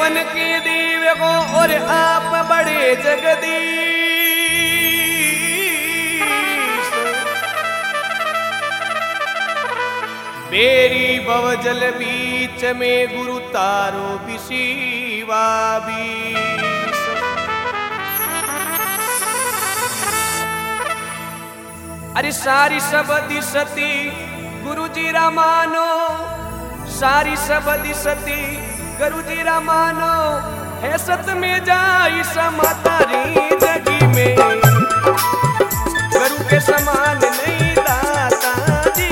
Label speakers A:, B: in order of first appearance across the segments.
A: देवन के देव हो और आप बड़े जगदीश। बेरी भवजल बीच में गुरु तारो बिशीवा बीस। अरे सारी सबदी सती गुरु जी रामानो, सारी सबदी सती गुरु जी रामानो, है सत में जाई समातारी जगी में, गुरु के समान नहीं दाता जी।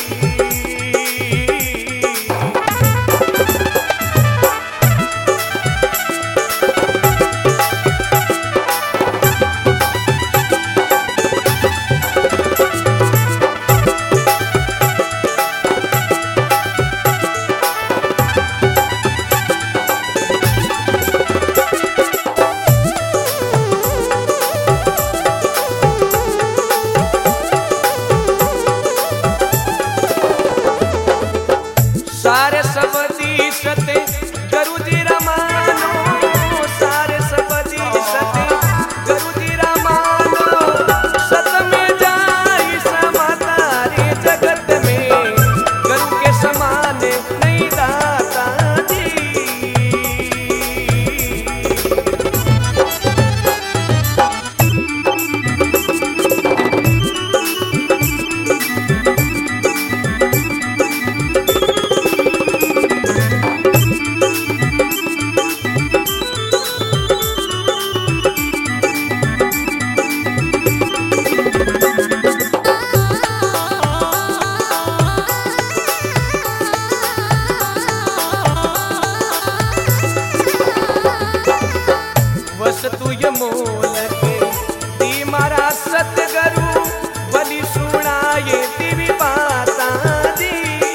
A: सारे सबदी सते गुरु जी रामानो, सारे सबदी सते गुरु जी रामानो, सत में जाई समातारे जगत में, गुरु के समान नहीं दाता जी। बस तू ये मोल के दी मारा सतगुरु, बलि सुनाए दिवी बाता दी।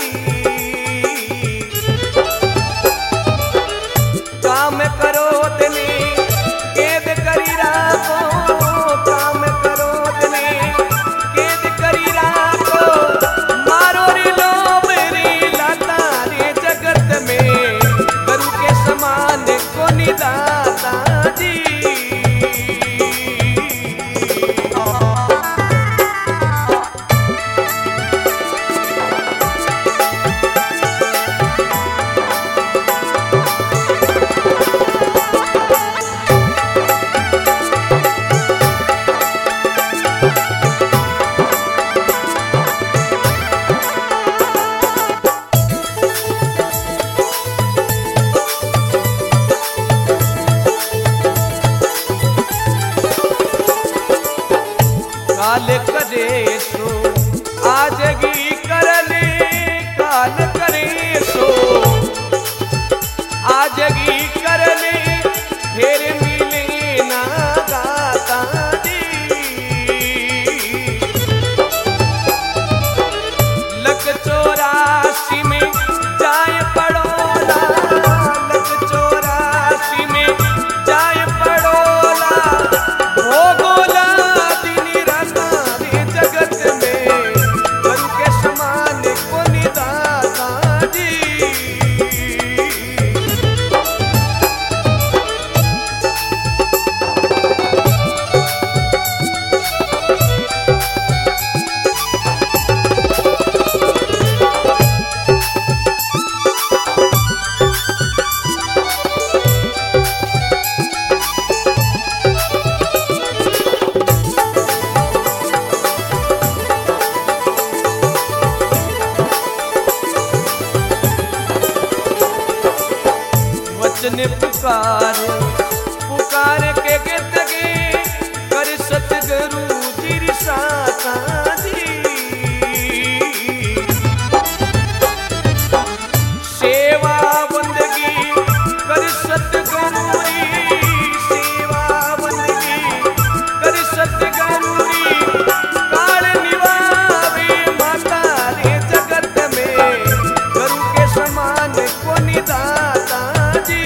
A: काम करो तने केद करी राखो, काम करो तने केद करी राखो, मारो रे लोभ रे लाता रे जगत में, गुरु के समान को निदाता जी। काल करे सो आजगी करले, काल करे सो आजगी करले, फिर मिले ना गाता जी। लख 84 में जाए पड़ोला, लख 84 में जाए पड़ोला, भोगोला जगत में, गुरु के समान को निदाता जी। वचन पुकार पुकार के गित गे, कर सतगुरु जी साता जी। सेवा बंदगी कर सतगुरु री, सेवा बंदगी कर सतगुरु री, काल निभावे माता रे जगत में, गुरु के समान को निदाता जी।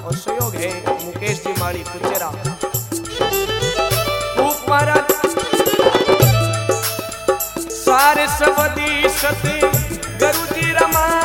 A: और सहयोग है मुकेश जी माली कुचेरा। ऊपर सारे सबदी सती गुरु जी रमा